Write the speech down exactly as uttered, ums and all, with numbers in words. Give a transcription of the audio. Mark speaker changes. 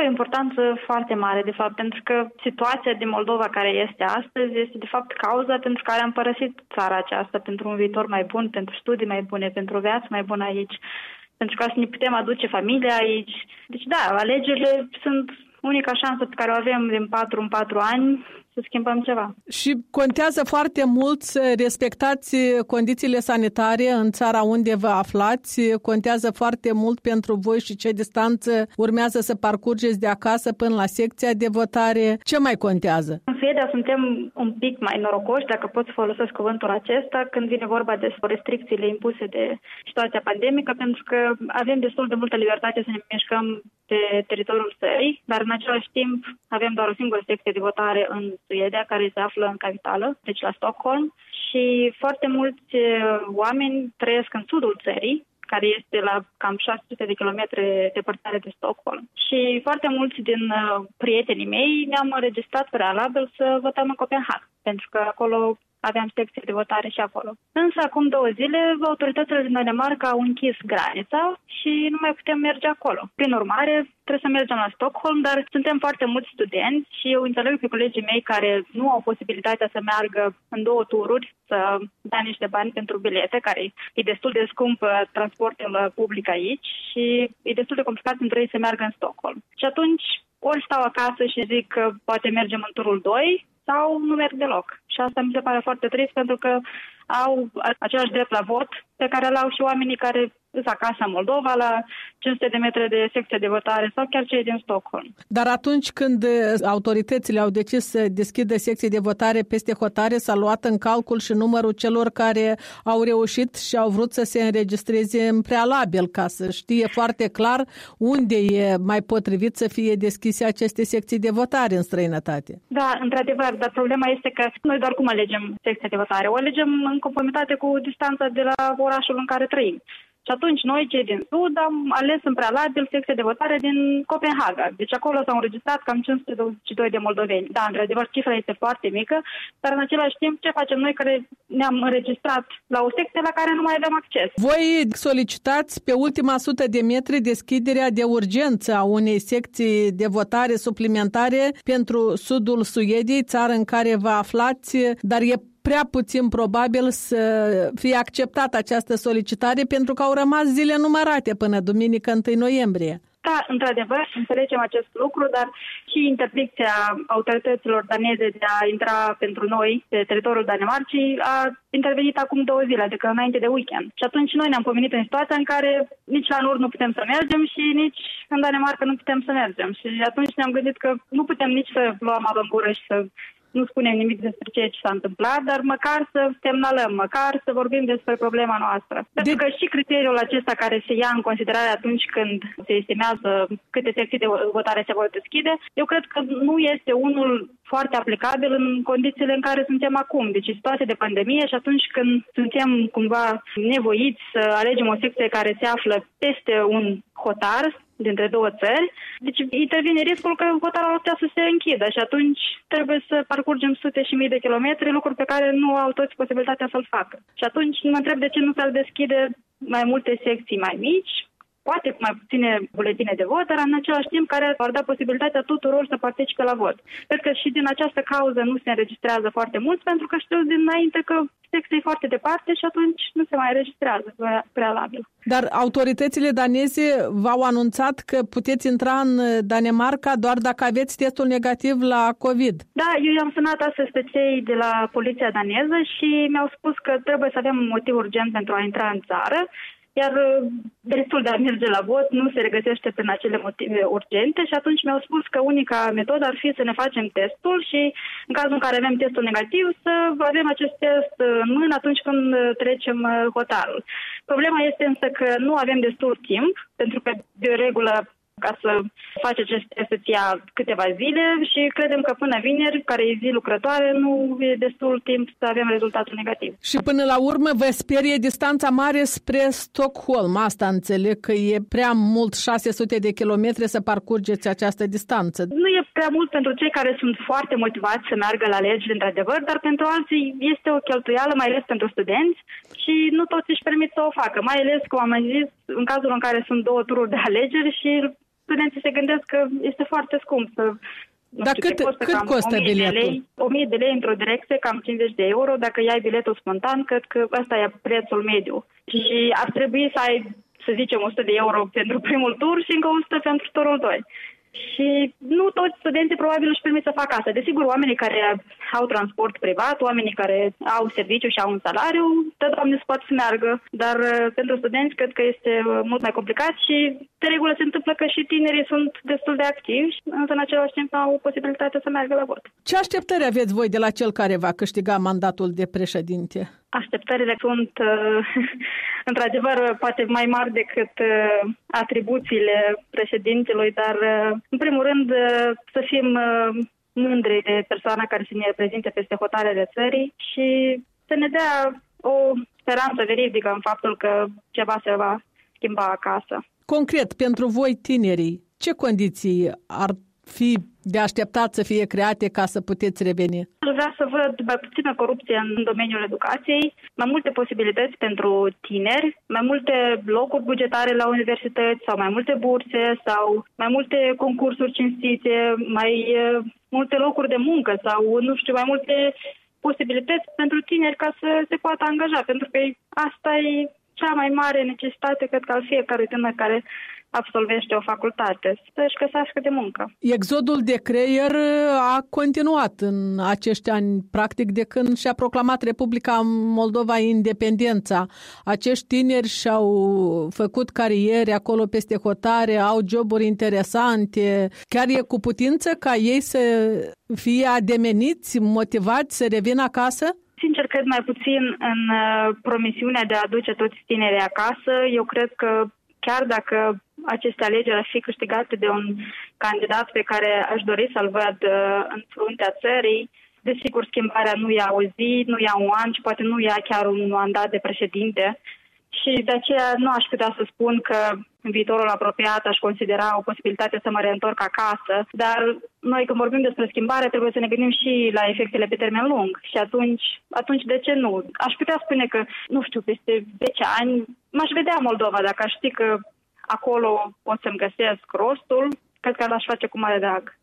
Speaker 1: o importanță foarte mare, de fapt, pentru că situația din Moldova care este astăzi este, de fapt, cauza pentru care am părăsit țara aceasta, pentru un viitor mai bun, pentru studii mai bune, pentru o viață mai bună aici, pentru ca să ne putem aduce familia aici. Deci, da, alegerile sunt unica șansă pe care o avem din patru în patru ani să schimbăm ceva.
Speaker 2: Și contează foarte mult să respectați condițiile sanitare în țara unde vă aflați. Contează foarte mult pentru voi și ce distanță urmează să parcurgeți de acasă până la secția de votare. Ce mai contează?
Speaker 1: În Suedia suntem un pic mai norocoși, dacă pot să folosesc cuvântul acesta, când vine vorba despre restricțiile impuse de situația pandemică, pentru că avem destul de multă libertate să ne mișcăm pe teritoriul țării, dar în același timp avem doar o singură secție de votare în Suedia, care se află în capitală, deci la Stockholm, și foarte mulți oameni trăiesc în sudul țării, care este la cam șase sute de kilometri departare de Stockholm. Și foarte mulți din prietenii mei ne-am înregistrat prealabil să votăm în Copenhaga, pentru că acolo aveam secție de votare și acolo. Însă, acum două zile, autoritățile din Danemarca au închis granița și nu mai putem merge acolo. Prin urmare, trebuie să mergem la Stockholm, dar suntem foarte mulți studenți și eu înțeleg pe colegii mei care nu au posibilitatea să meargă în două tururi, să dea niște bani pentru bilete, care e destul de scump transportul public aici și e destul de complicat pentru ei să meargă în Stockholm. Și atunci, ori stau acasă și zic că poate mergem în turul doi, sau nu merg deloc. Și asta mi se pare foarte trist, pentru că au același drept la vot pe care îl au și oamenii care sunt acasă în Moldova, la cinci sute de metri de secție de votare, sau chiar cei din Stockholm.
Speaker 2: Dar atunci când autoritățile au decis să deschidă secții de votare peste hotare, s-a luat în calcul și numărul celor care au reușit și au vrut să se înregistreze în prealabil, ca să știe foarte clar unde e mai potrivit să fie deschise aceste secții de votare în străinătate.
Speaker 1: Da, într-adevăr, dar problema este că noi doar cum alegem secția de votare? O alegem în conformitate cu distanța de la orașul în care trăim. Și atunci noi, cei din Sud, am ales în prealabil secția de votare din Copenhaga. Deci acolo s-au înregistrat cam cinci sute douăzeci și doi de moldoveni. Da, într-adevăr, cifra este foarte mică, dar în același timp ce facem noi care ne-am înregistrat la o secție la care nu mai avem acces?
Speaker 2: Voi solicitați pe ultima sută de metri deschiderea de urgență a unei secții de votare suplimentare pentru sudul Suediei, țară în care vă aflați, dar e prea puțin probabil să fie acceptată această solicitare pentru că au rămas zile numărate până duminică întâi noiembrie.
Speaker 1: Da, într-adevăr, înțelegem acest lucru, dar și interdicția autorităților daneze de a intra pentru noi pe teritoriul Danemarcii a intervenit acum două zile, adică înainte de weekend. Și atunci noi ne-am pomenit în situația în care nici la nord nu putem să mergem și nici în Danemarca nu putem să mergem. Și atunci ne-am gândit că nu putem nici să luăm apă în gură și să nu spunem nimic despre ceea ce s-a întâmplat, dar măcar să semnalăm, măcar să vorbim despre problema noastră. Pentru că și criteriul acesta care se ia în considerare atunci când se estimează câte secții de votare se vor deschide, eu cred că nu este unul foarte aplicabil în condițiile în care suntem acum. Deci situație de pandemie și atunci când suntem cumva nevoiți să alegem o secție care se află peste un hotar dintre două țări, deci intervine riscul că hotarul ar putea să se închidă și atunci trebuie să parcurgem sute și mii de kilometri, lucruri pe care nu au toți posibilitatea să-l facă. Și atunci mă întreb de ce nu s-ar deschide mai multe secții mai mici, poate cu mai puține buletine de vot, dar în același timp care ar da posibilitatea tuturor să participe la vot. Cred că și din această cauză nu se înregistrează foarte mult, pentru că știu dinainte că secția e foarte departe și atunci nu se mai înregistrează prealabil.
Speaker 2: Dar autoritățile daneze v-au anunțat că puteți intra în Danemarca doar dacă aveți testul negativ la COVID.
Speaker 1: Da, eu i-am sunat astăzi pe cei de la poliția daneză și mi-au spus că trebuie să avem un motiv urgent pentru a intra în țară, iar dreptul de a merge la vot nu se regăsește prin acele motive urgente și atunci mi-au spus că unica metodă ar fi să ne facem testul și în cazul în care avem testul negativ să avem acest test în mână atunci când trecem hotarul. Problema este însă că nu avem destul timp, pentru că de regulă ca să faci acest test îți ia câteva zile și credem că până vineri, care e zi lucrătoare, nu e destul timp să avem rezultatul negativ.
Speaker 2: Și până la urmă vă sperie distanța mare spre Stockholm. Asta înțeleg că e prea mult șase sute de kilometri să parcurgeți această distanță.
Speaker 1: Nu e prea mult pentru cei care sunt foarte motivați să meargă la alegeri, într-adevăr, dar pentru alții este o cheltuială, mai ales pentru studenți și nu toți își permit să o facă. Mai ales, cum am zis, în cazul în care sunt două tururi de alegeri și studenții se gândesc că este foarte scump să... Nu
Speaker 2: Dar
Speaker 1: știu,
Speaker 2: cât,
Speaker 1: costă
Speaker 2: cât costă biletul?
Speaker 1: o mie de lei într-o direcție, cam cincizeci de euro. Dacă iai biletul spontan, cred că ăsta e prețul mediu. Și ar trebui să ai, să zicem, o sută de euro pentru primul tur și încă o sută pentru turul doi. Și nu toți studenții probabil își permit să facă asta. Desigur, oamenii care au transport privat, oamenii care au serviciu și au un salariu, de Doamne se poate să meargă. Dar pentru studenți cred că este mult mai complicat și de regulă se întâmplă că și tinerii sunt destul de activi, însă în același timp au posibilitatea să meargă la vot.
Speaker 2: Ce așteptări aveți voi de la cel care va câștiga mandatul de președinte?
Speaker 1: Așteptările sunt, într-adevăr, poate mai mari decât atribuțiile președintelui, dar, în primul rând, să fim mândri de persoana care să ne reprezinte peste hotărârile țării și să ne dea o speranță veridică în faptul că ceva se va schimba acasă.
Speaker 2: Concret, pentru voi tinerii, ce condiții ar fi de așteptat să fie create ca să puteți reveni?
Speaker 1: Aș vrea să văd mai puțină corupție în domeniul educației, mai multe posibilități pentru tineri, mai multe locuri bugetare la universități sau mai multe burse sau mai multe concursuri cinstite, mai multe locuri de muncă sau, nu știu, mai multe posibilități pentru tineri ca să se poată angaja, pentru că asta e cea mai mare necesitate, cred că, al fiecare tânăr care absolvește o facultate, să-și găsească de muncă.
Speaker 2: Exodul de creier a continuat în acești ani, practic, de când și-a proclamat Republica Moldova independența. Acești tineri și-au făcut cariere acolo peste hotare, au joburi interesante. Chiar e cu putință ca ei să fie ademeniți, motivați să revină acasă?
Speaker 1: Sincer, cred mai puțin în promisiunea de a aduce toți tinerii acasă. Eu cred că chiar dacă aceste alegeri ar fi câștigate de un candidat pe care aș dori să-l văd în fruntea țării, desigur schimbarea nu ia o zi, nu ia un an și poate nu ia chiar un mandat de președinte. Și de aceea nu aș putea să spun că în viitorul apropiat aș considera o posibilitate să mă reîntorc acasă, dar noi când vorbim despre schimbare trebuie să ne gândim și la efectele pe termen lung și atunci, atunci de ce nu? Aș putea spune că, nu știu, peste zece ani m-aș vedea Moldova dacă aș ști că acolo pot să-mi găsesc rostul, cred că l-aș face cu mare drag.